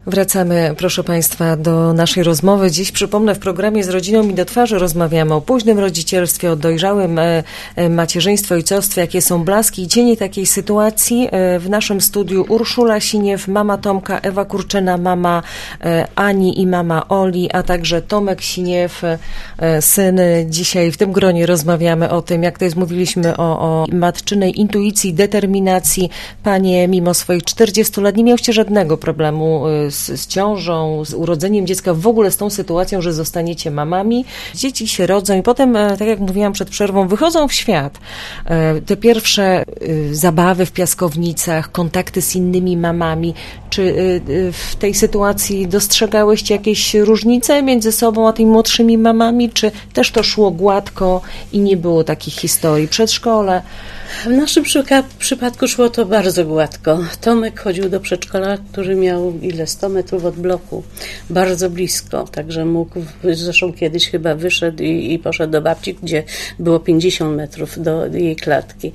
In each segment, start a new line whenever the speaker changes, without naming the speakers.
Wracamy, proszę Państwa, do naszej rozmowy. Dziś, przypomnę, w programie Z rodziną mi do twarzy rozmawiamy o późnym rodzicielstwie, o dojrzałym macierzyństwie, ojcostwie, jakie są blaski i cienie takiej sytuacji. W naszym studiu Urszula Siniew, mama Tomka, Ewa Kurczyna, mama Ani i mama Oli, a także Tomek Siniew, syn. Dzisiaj w tym gronie rozmawiamy o tym, jak to jest, mówiliśmy o matczynej intuicji, determinacji. Panie, mimo swoich 40 lat nie miałyście żadnego problemu z ciążą, z urodzeniem dziecka, w ogóle z tą sytuacją, że zostaniecie mamami. Dzieci się rodzą i potem, tak jak mówiłam przed przerwą, wychodzą w świat. Te pierwsze zabawy w piaskownicach, kontakty z innymi mamami. Czy w tej sytuacji dostrzegałyście jakieś różnice między sobą a tymi młodszymi mamami, czy też to szło gładko i nie było takich historii? Przedszkole?
W naszym przypadku szło to bardzo gładko. Tomek chodził do przedszkola, który miał 100 metrów od bloku. Bardzo blisko, także mógł, zresztą kiedyś chyba wyszedł i poszedł do babci, gdzie było 50 metrów do jej klatki.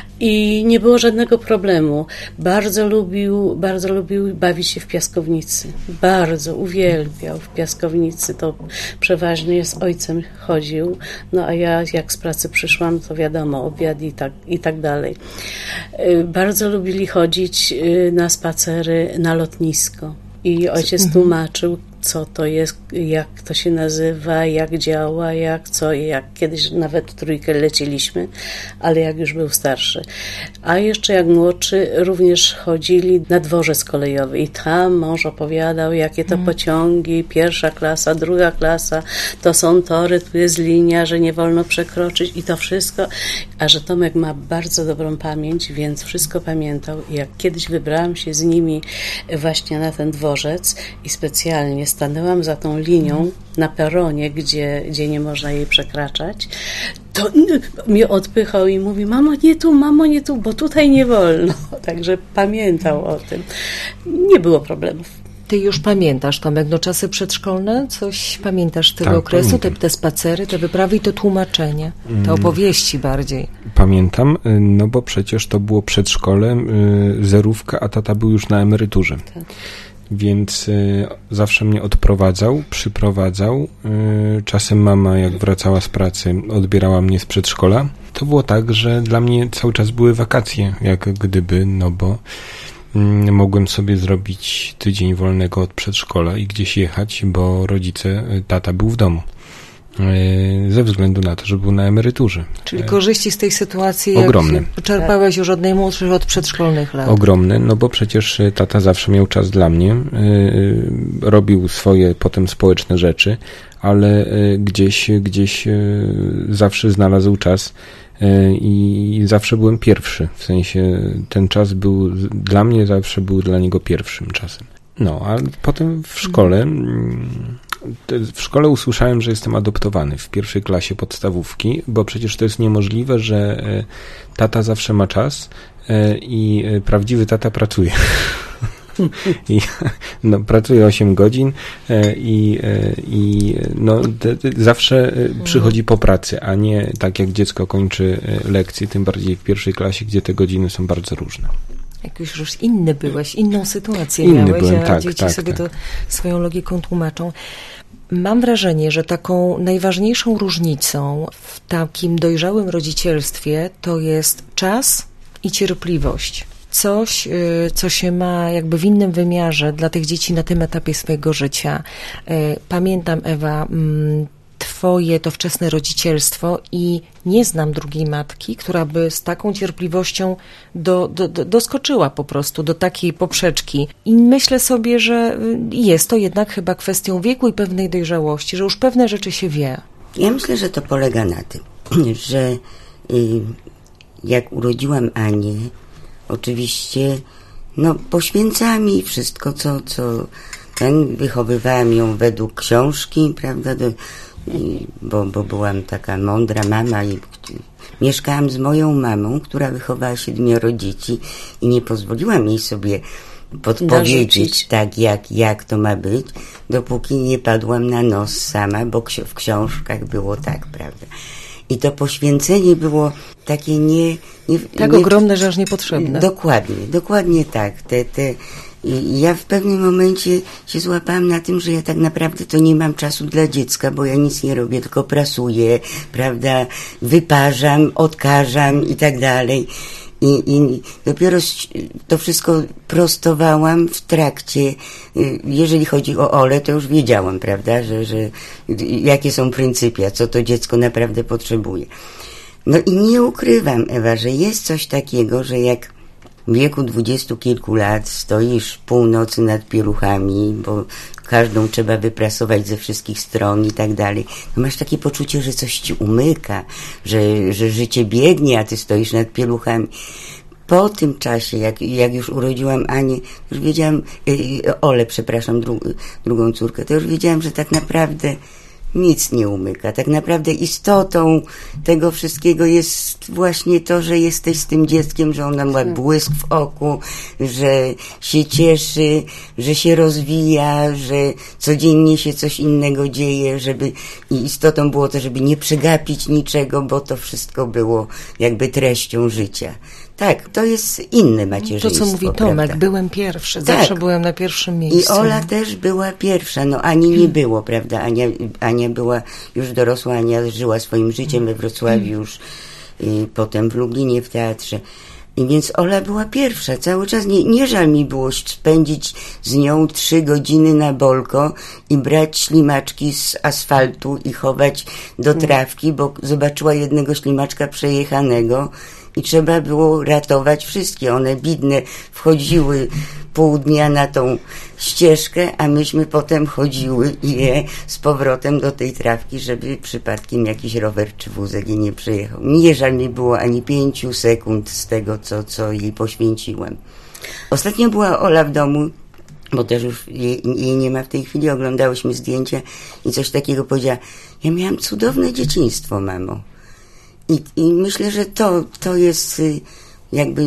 I nie było żadnego problemu. Bardzo lubił bawić się w piaskownicy. Bardzo uwielbiał w piaskownicy. To przeważnie z ojcem chodził. No a ja jak z pracy przyszłam, to wiadomo, obiad i tak dalej. Bardzo lubili chodzić na spacery na lotnisko. I ojciec tłumaczył, co to jest, jak to się nazywa, jak działa, jak kiedyś nawet w trójkę leciliśmy, ale jak już był starszy. A jeszcze jak młodszy również chodzili na dworzec kolejowy i tam mąż opowiadał, jakie to pociągi, 1. klasa, 2. klasa, to są tory, tu jest linia, że nie wolno przekroczyć i to wszystko. A że Tomek ma bardzo dobrą pamięć, więc wszystko pamiętał. I jak kiedyś wybrałam się z nimi właśnie na ten dworzec i specjalnie stanęłam za tą linią na peronie, gdzie nie można jej przekraczać, to mnie odpychał i mówi: mamo nie tu, bo tutaj nie wolno. Także pamiętał o tym. Nie było problemów.
Ty już pamiętasz, Tomek, czasy przedszkolne? Coś pamiętasz tego okresu? Te spacery, te wyprawy i to tłumaczenie, te opowieści bardziej.
Pamiętam, bo przecież to było przedszkole, zerówka, a tata był już na emeryturze. Tak. Więc zawsze mnie odprowadzał, przyprowadzał. Czasem mama, jak wracała z pracy, odbierała mnie z przedszkola. To było tak, że dla mnie cały czas były wakacje, jak gdyby, bo mogłem sobie zrobić tydzień wolnego od przedszkola i gdzieś jechać, bo tata był w domu. Ze względu na to, że był na emeryturze.
Czyli korzyści z tej sytuacji
ogromne.
Czerpałeś już od najmłodszych, od przedszkolnych lat.
Ogromne, bo przecież tata zawsze miał czas dla mnie, robił swoje potem społeczne rzeczy, ale gdzieś zawsze znalazł czas i zawsze byłem pierwszy, w sensie ten czas był dla mnie, zawsze był dla niego pierwszym czasem. A potem w szkole usłyszałem, że jestem adoptowany w 1. klasie podstawówki, bo przecież to jest niemożliwe, że tata zawsze ma czas i prawdziwy tata pracuje. Pracuje 8 godzin zawsze przychodzi po pracy, a nie tak jak dziecko kończy lekcje, tym bardziej w 1. klasie, gdzie te godziny są bardzo różne.
Jak już inny byłeś, inną sytuację miałeś, a dzieci sobie to swoją logiką tłumaczą. Mam wrażenie, że taką najważniejszą różnicą w takim dojrzałym rodzicielstwie to jest czas i cierpliwość. Coś, co się ma jakby w innym wymiarze dla tych dzieci na tym etapie swojego życia. Pamiętam, Ewa, twoje to wczesne rodzicielstwo i nie znam drugiej matki, która by z taką cierpliwością doskoczyła po prostu do takiej poprzeczki. I myślę sobie, że jest to jednak chyba kwestią wieku i pewnej dojrzałości, że już pewne rzeczy się wie.
Ja myślę, że to polega na tym, że jak urodziłam Anię, oczywiście poświęcałam jej wszystko, co wychowywałam ją według książki, prawda, bo byłam taka mądra mama i mieszkałam z moją mamą, która wychowała 7 dzieci i nie pozwoliłam jej sobie podpowiedzieć tak, jak to ma być, dopóki nie padłam na nos sama, bo w książkach było tak, prawda. I to poświęcenie było takie
ogromne, że aż niepotrzebne.
Dokładnie tak. I ja w pewnym momencie się złapałam na tym, że ja tak naprawdę to nie mam czasu dla dziecka, bo ja nic nie robię, tylko prasuję, prawda, wyparzam, odkażam i tak dalej. I dopiero to wszystko prostowałam w trakcie. Jeżeli chodzi o Olę, to już wiedziałam, prawda, że jakie są pryncypia, co to dziecko naprawdę potrzebuje. No i nie ukrywam, Ewa, że jest coś takiego, że jak w wieku 20 kilku lat stoisz północy nad pieluchami, bo każdą trzeba wyprasować ze wszystkich stron i tak dalej, no masz takie poczucie, że coś ci umyka, że życie biegnie, a ty stoisz nad pieluchami. Po tym czasie, jak już urodziłam Anię, już wiedziałam, Olę, przepraszam, drugą córkę, to już wiedziałam, że tak naprawdę nic nie umyka. Tak naprawdę istotą tego wszystkiego jest właśnie to, że jesteś z tym dzieckiem, że ona ma błysk w oku, że się cieszy, że się rozwija, że codziennie się coś innego dzieje, i istotą było to, żeby nie przegapić niczego, bo to wszystko było jakby treścią życia. Tak, to jest inne macierzyństwo.
To, co mówi Tomek, prawda? Byłem pierwszy, zawsze byłem na pierwszym miejscu.
I Ola też była pierwsza, no Ani nie było, prawda? Ania była już dorosła, Ania żyła swoim życiem we Wrocławiu już, potem w Lublinie w teatrze. I więc Ola była pierwsza, cały czas nie żal mi było spędzić z nią 3 godziny na bolko i brać ślimaczki z asfaltu i chować do trawki, bo zobaczyła jednego ślimaczka przejechanego i trzeba było ratować wszystkie. One bidne wchodziły pół dnia na tą ścieżkę, a myśmy potem chodziły je z powrotem do tej trawki, żeby przypadkiem jakiś rower czy wózek jej nie przejechał. Nie żal mi było ani 5 sekund z tego, co jej poświęciłem. Ostatnio była Ola w domu, bo też już jej nie ma w tej chwili, oglądałyśmy zdjęcia i coś takiego powiedziała: ja miałam cudowne dzieciństwo, mamo. I myślę, że to jest jakby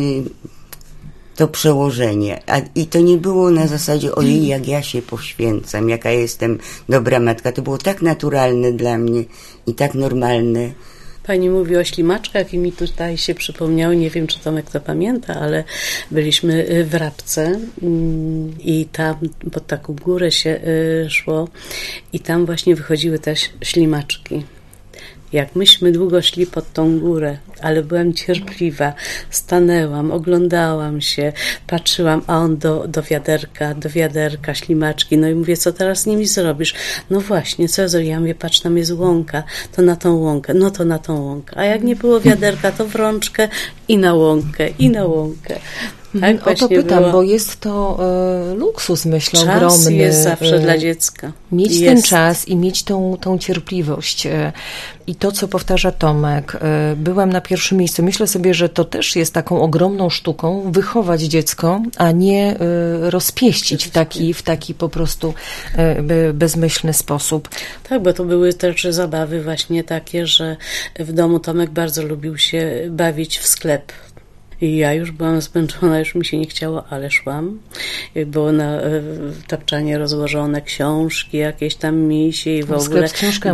to przełożenie. I to nie było na zasadzie ojej, jak ja się poświęcam, jaka jestem dobra matka. To było tak naturalne dla mnie i tak normalne.
Pani mówi o ślimaczkach i mi tutaj się przypomniało, nie wiem, czy Tomek to pamięta, ale byliśmy w Rabce i tam pod taką górę się szło i tam właśnie wychodziły też ślimaczki. Jak myśmy długo szli pod tą górę, ale byłam cierpliwa, stanęłam, oglądałam się, patrzyłam, a on do wiaderka, ślimaczki, no i mówię, co teraz z nimi zrobisz? No właśnie, co ja zrobię? Ja mówię, patrz, tam jest łąka, to na tą łąkę, no to na tą łąkę, a jak nie było wiaderka, to w rączkę i na łąkę, i na łąkę. Tak,
o to pytam, bo jest to luksus, myślę,
czas
ogromny.
Czas jest zawsze dla dziecka.
Mieć ten czas i mieć tą cierpliwość. I to, co powtarza Tomek, byłam na pierwszym miejscu. Myślę sobie, że to też jest taką ogromną sztuką wychować dziecko, a nie rozpieścić w taki po prostu bezmyślny sposób.
Tak, bo to były też zabawy właśnie takie, że w domu Tomek bardzo lubił się bawić w sklep. I ja już byłam zmęczona, już mi się nie chciało, ale szłam. Było na tapczanie rozłożone książki, jakieś tam misie i w ogóle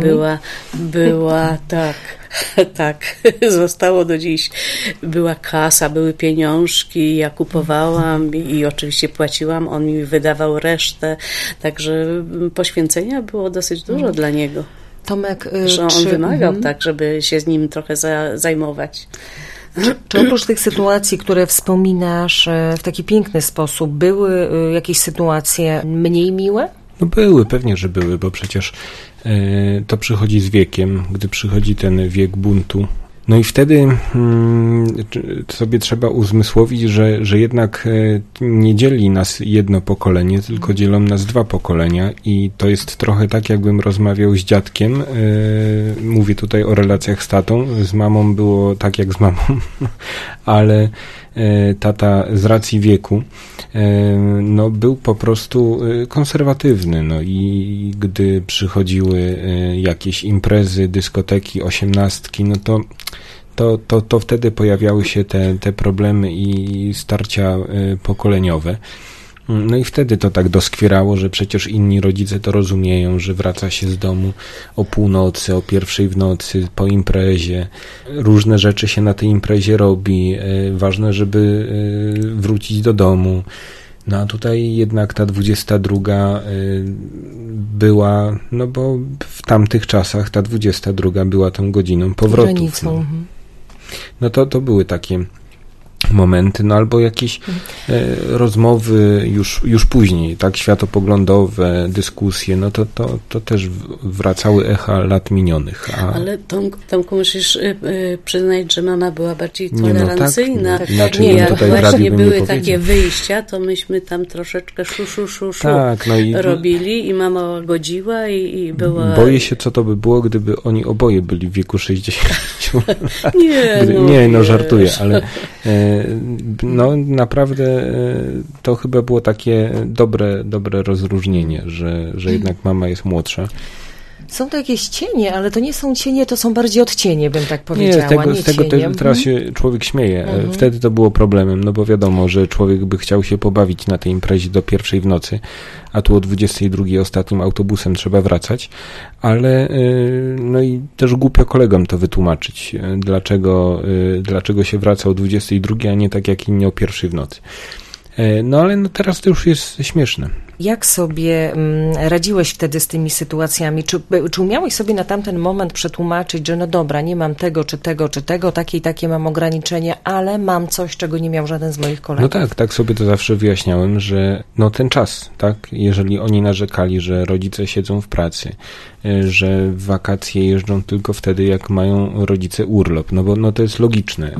była tak, zostało do dziś. Była kasa, były pieniążki, ja kupowałam i oczywiście płaciłam, on mi wydawał resztę, także poświęcenia było dosyć dużo dla niego.
Tomek,
że on wymagał tak, żeby się z nim trochę zajmować.
Czy oprócz tych sytuacji, które wspominasz w taki piękny sposób, były jakieś sytuacje mniej miłe?
No były, pewnie, że były, bo przecież to przychodzi z wiekiem, gdy przychodzi ten wiek buntu. No i wtedy sobie trzeba uzmysłowić, że jednak nie dzieli nas jedno pokolenie, tylko dzielą nas 2 pokolenia i to jest trochę tak, jakbym rozmawiał z dziadkiem. Mówię tutaj o relacjach z tatą. Z mamą było tak jak z mamą, ale tata z racji wieku no był po prostu konserwatywny. No i gdy przychodziły jakieś imprezy, dyskoteki, 18, no to wtedy pojawiały się te problemy i starcia pokoleniowe. No i wtedy to tak doskwierało, że przecież inni rodzice to rozumieją, że wraca się z domu o północy, o 1:00 w nocy, po imprezie. Różne rzeczy się na tej imprezie robi. Ważne, żeby wrócić do domu. No a tutaj jednak ta 22 była, no bo w tamtych czasach ta 22 była tą godziną powrotów. No. No to były takie momenty, no albo jakieś rozmowy już później, tak, światopoglądowe, dyskusje, no to też wracały echa lat minionych.
Ale Tomku, musisz przyznać, że mama była bardziej tolerancyjna.
Jak
właśnie były takie wyjścia, to myśmy tam troszeczkę
tak, no i
robili i mama godziła i była...
Boję się, co to by było, gdyby oni oboje byli w wieku 60 lat.
Nie,
żartuję, ale no naprawdę to chyba było takie dobre rozróżnienie, że jednak mama jest młodsza.
Są to jakieś cienie, ale to nie są cienie, to są bardziej odcienie, bym tak powiedziała.
Z tego teraz się człowiek śmieje. Wtedy to było problemem, no bo wiadomo, że człowiek by chciał się pobawić na tej imprezie do 1:00 w nocy, a tu o 22:00 ostatnim autobusem trzeba wracać, ale no i też głupio kolegom to wytłumaczyć, dlaczego się wraca o 22:00, a nie tak jak inni o 1:00 w nocy. No ale teraz to już jest śmieszne.
Jak sobie radziłeś wtedy z tymi sytuacjami? Czy umiałeś sobie na tamten moment przetłumaczyć, że no dobra, nie mam tego, czy tego, takie i takie mam ograniczenia, ale mam coś, czego nie miał żaden z moich kolegów?
No tak sobie to zawsze wyjaśniałem, że no ten czas, tak, jeżeli oni narzekali, że rodzice siedzą w pracy, że w wakacje jeżdżą tylko wtedy, jak mają rodzice urlop, no bo no to jest logiczne.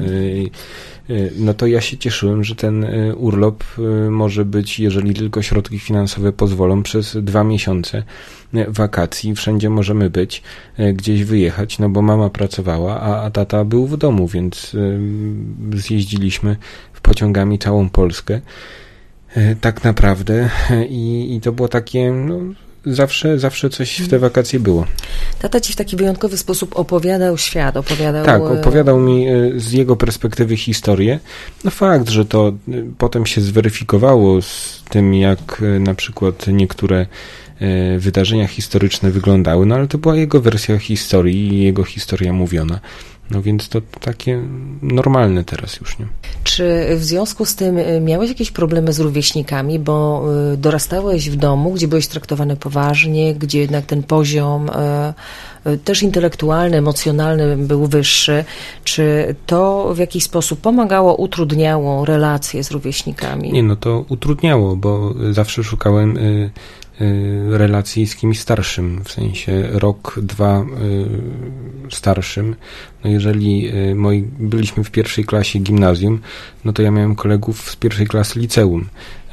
No to ja się cieszyłem, że ten urlop może być, jeżeli tylko środki finansowe pozwolą, przez 2 miesiące wakacji. Wszędzie możemy być, gdzieś wyjechać, no bo mama pracowała, a tata był w domu, więc zjeździliśmy pociągami całą Polskę. Tak naprawdę. I to było takie... No, Zawsze coś w te wakacje było.
Tata ci w taki wyjątkowy sposób opowiadał świat,
Tak, opowiadał mi z jego perspektywy historię. No fakt, że to potem się zweryfikowało z tym, jak na przykład niektóre wydarzenia historyczne wyglądały, no ale to była jego wersja historii i jego historia mówiona. No więc to takie normalne teraz już, nie?
Czy w związku z tym miałeś jakieś problemy z rówieśnikami, bo dorastałeś w domu, gdzie byłeś traktowany poważnie, gdzie jednak ten poziom też intelektualny, emocjonalny był wyższy? Czy to w jakiś sposób pomagało, utrudniało relacje z rówieśnikami?
Nie, no to utrudniało, bo zawsze szukałem relacji z kimś starszym, w sensie rok, 2 starszym. No jeżeli byliśmy w 1. klasie gimnazjum, no to ja miałem kolegów z 1. klasy liceum.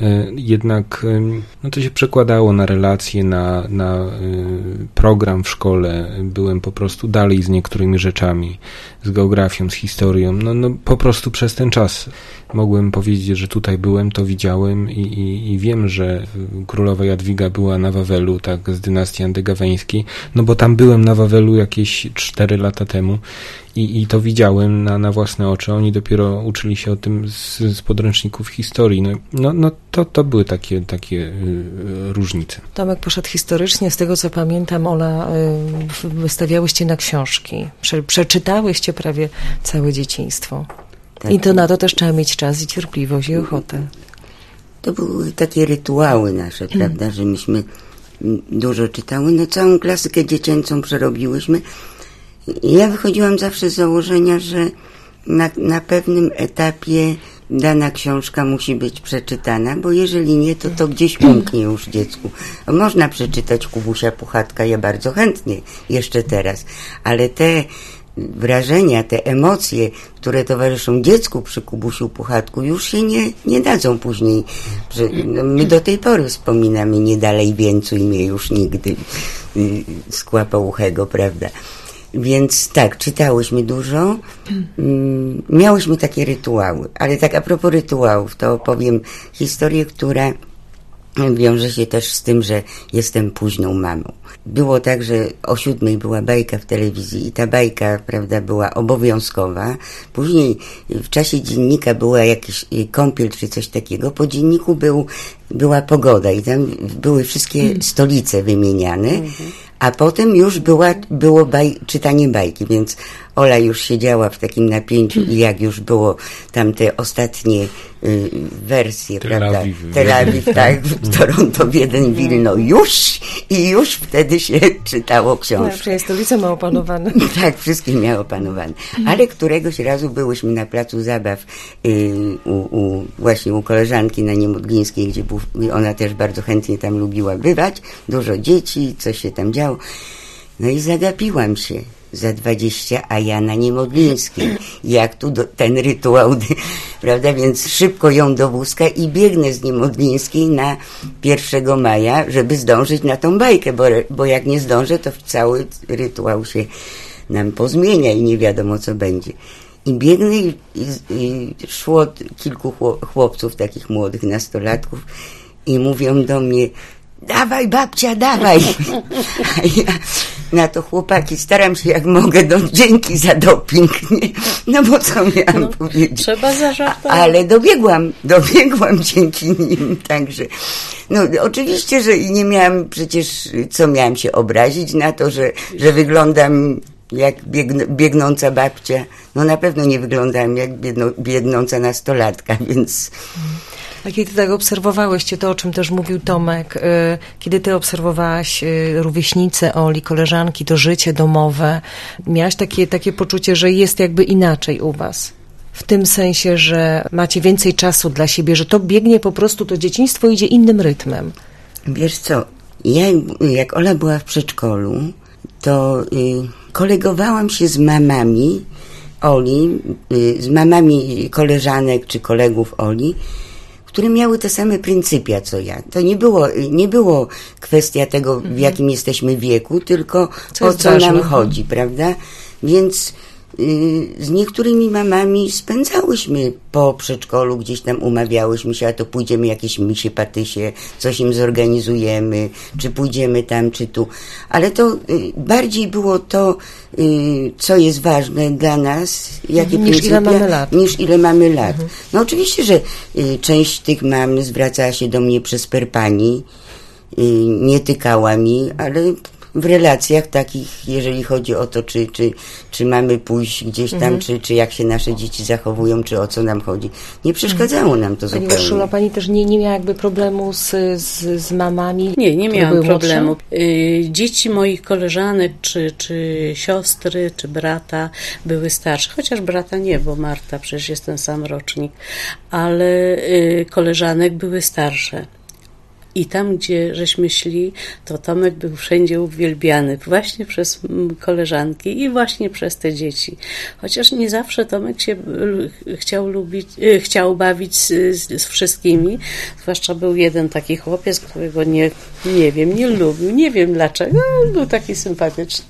Jednak no to się przekładało na relacje, na program w szkole. Byłem po prostu dalej z niektórymi rzeczami, z geografią, z historią. No po prostu przez ten czas mogłem powiedzieć, że tutaj byłem, to widziałem i wiem, że królowa Jadwiga była na Wawelu, tak, z dynastii andegaweńskiej, no bo tam byłem na Wawelu jakieś 4 lata temu i to widziałem na własne oczy. Oni dopiero uczyli się o tym z podręczników historii. No to były takie różnice.
Tomek poszedł historycznie. Z tego, co pamiętam, Ola, wystawiałyście na książki. Przeczytałyście prawie całe dzieciństwo. Tak. I to na to też trzeba mieć czas i cierpliwość i ochotę.
To były takie rytuały nasze, prawda, że myśmy dużo czytały. No całą klasykę dziecięcą przerobiłyśmy. Ja wychodziłam zawsze z założenia, że na pewnym etapie dana książka musi być przeczytana, bo jeżeli nie, to gdzieś umknie już dziecku. Można przeczytać Kubusia Puchatka, ja bardzo chętnie, jeszcze teraz, ale te wrażenia, te emocje, które towarzyszą dziecku przy Kubusiu Puchatku, już się nie dadzą później. My do tej pory wspominamy nie dalej więcej mnie już nigdy z Kłapouchego, prawda? Więc tak, czytałyśmy dużo, miałyśmy takie rytuały, ale tak a propos rytuałów, to opowiem historię, która wiąże się też z tym, że jestem późną mamą. Było tak, że o 7:00 była bajka w telewizji i ta bajka, prawda, była obowiązkowa. Później w czasie dziennika była jakiś kąpiel czy coś takiego. Po dzienniku była pogoda i tam były wszystkie stolice wymieniane, A potem już było czytanie bajki, więc Ola już siedziała w takim napięciu i jak już było tam te ostatnie wersje, prawda? Tel Awiw, tak, Toronto, Wiedeń, Wilno, już wtedy się czytało książki.
Tak, stolice ma opanowane.
Tak, wszystkie miało opanowane. Ale któregoś razu byłyśmy na placu zabaw właśnie u koleżanki na Niemodlińskiej, gdzie ona też bardzo chętnie tam lubiła bywać, dużo dzieci, coś się tam działo. No i zagapiłam się za 20, a ja na Niemodlińskiej. Jak tu ten rytuał, prawda? Więc szybko ją do wózka i biegnę z Niemodlińskiej na 1 maja, żeby zdążyć na tą bajkę, bo jak nie zdążę, to cały rytuał się nam pozmienia i nie wiadomo, co będzie. I biegnę i szło kilku chłopców, takich młodych nastolatków i mówią do mnie: dawaj babcia, dawaj. A ja na to: chłopaki, staram się jak mogę, dzięki za doping. Nie? No bo co miałam powiedzieć?
Trzeba zażartować.
Ale dobiegłam dzięki nim, także no oczywiście, że nie miałam przecież, co miałam się obrazić na to, że wyglądam jak biegnąca babcia. No na pewno nie wyglądałam jak biegnąca nastolatka, więc...
A kiedy tak obserwowałeś to, o czym też mówił Tomek, kiedy ty obserwowałaś rówieśnice Oli, koleżanki, to życie domowe, miałaś takie poczucie, że jest jakby inaczej u was? W tym sensie, że macie więcej czasu dla siebie, że to biegnie po prostu, to dzieciństwo idzie innym rytmem.
Wiesz co, jak Ola była w przedszkolu, to kolegowałam się z mamami Oli, z mamami koleżanek czy kolegów Oli, które miały te same pryncypia co ja. To nie było kwestia tego, w jakim jesteśmy wieku, tylko o co nam chodzi, prawda? Więc z niektórymi mamami spędzałyśmy po przedszkolu, gdzieś tam umawiałyśmy się, a to pójdziemy jakieś misie patysie, coś im zorganizujemy, czy pójdziemy tam, czy tu. Ale to bardziej było to, co jest ważne dla nas, jakie
niż ile mamy lat.
No oczywiście, że część tych mam zwracała się do mnie przez per pani, nie tykała mi, ale w relacjach takich, jeżeli chodzi o to, czy mamy pójść gdzieś tam, czy jak się nasze dzieci zachowują, czy o co nam chodzi. Nie przeszkadzało nam to zupełnie.
Pani Urszula, pani też nie miała jakby problemu z mamami?
Nie miałam problemu. Dzieci moich koleżanek, czy siostry, czy brata były starsze. Chociaż brata nie, bo Marta przecież jest ten sam rocznik. Ale koleżanek były starsze. I tam, gdzie żeśmy szli, to Tomek był wszędzie uwielbiany, właśnie przez koleżanki i właśnie przez te dzieci. Chociaż nie zawsze Tomek się chciał bawić z wszystkimi. Zwłaszcza był jeden taki chłopiec, którego nie lubił, nie wiem dlaczego, ale był taki sympatyczny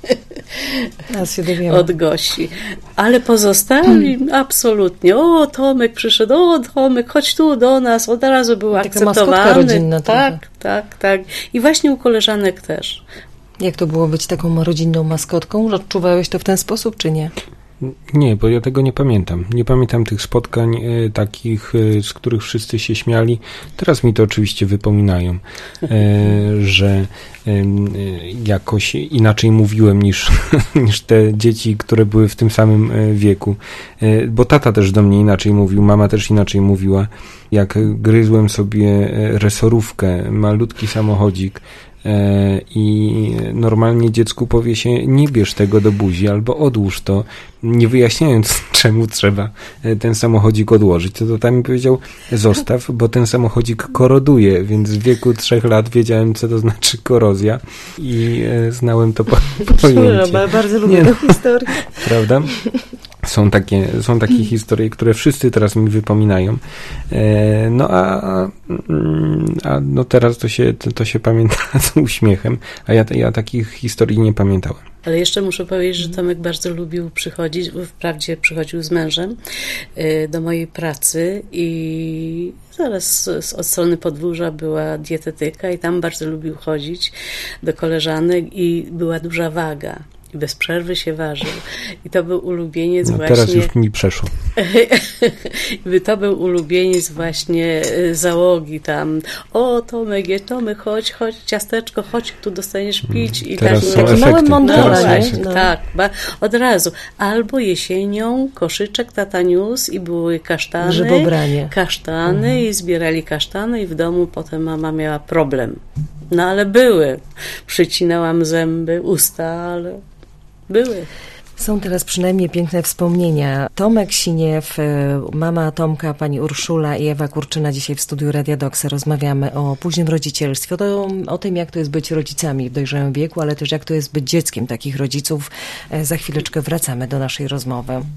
od Gosi. Ale pozostali absolutnie. O, Tomek przyszedł, Tomek, chodź tu do nas. Od razu był akceptowany.
Rodzinna,
tak. I właśnie u koleżanek też.
Jak to było być taką rodzinną maskotką? Odczuwałeś to w ten sposób, czy nie?
Nie, bo ja tego nie pamiętam. Nie pamiętam tych spotkań takich, z których wszyscy się śmiali. Teraz mi to oczywiście wypominają, że jakoś inaczej mówiłem niż te dzieci, które były w tym samym wieku. Bo tata też do mnie inaczej mówił, mama też inaczej mówiła. Jak gryzłem sobie resorówkę, malutki samochodzik, i normalnie dziecku powie się: nie bierz tego do buzi albo odłóż to, nie wyjaśniając, czemu trzeba ten samochodzik odłożyć. To tam mi powiedział: zostaw, bo ten samochodzik koroduje, więc w wieku 3 lat wiedziałem, co to znaczy korozja i znałem to pojęcie.
Bardzo lubię tę historię.
Prawda? Są takie historie, które wszyscy teraz mi wypominają. No a no teraz to się pamięta z uśmiechem, a ja takich historii nie pamiętałem.
Ale jeszcze muszę powiedzieć, że Tomek bardzo lubił przychodzić, wprawdzie przychodził z mężem do mojej pracy i zaraz od strony podwórza była dietetyka i tam bardzo lubił chodzić do koleżanek i była duża waga. i bez przerwy się ważył. I to był ulubieniec właśnie...
Teraz już mi przeszło.
To był ulubieniec właśnie załogi tam. O, Tomek, chodź, ciasteczko, chodź, tu dostaniesz pić. I
teraz
tak,
są
taki mały mądrola, nie?
no. Tak, od razu. Albo jesienią koszyczek tata niósł i były kasztany.
Grzybobranie.
Kasztany i zbierali kasztany i w domu potem mama miała problem. No ale były. Przycinałam zęby, usta, ale były.
Są teraz przynajmniej piękne wspomnienia. Tomek Siniew, mama Tomka, pani Urszula i Ewa Kurczyna dzisiaj w studiu Radia Doksa rozmawiamy o późnym rodzicielstwie, o tym, jak to jest być rodzicami w dojrzałym wieku, ale też jak to jest być dzieckiem takich rodziców. Za chwileczkę wracamy do naszej rozmowy.